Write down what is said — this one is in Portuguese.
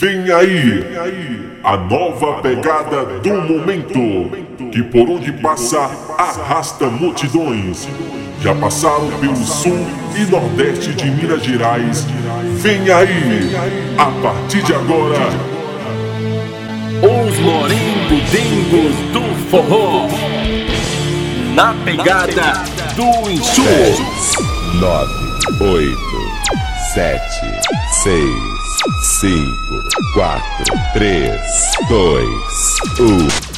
Vem aí, a nova pegada do momento, que por onde passa arrasta multidões. Já passaram pelo sul e nordeste de Minas Gerais. Vem aí, a partir de agora, os Morengos do Forró, na pegada do enxurro. 9, 8, 7, 6, 5, 4, 3, 2, 1.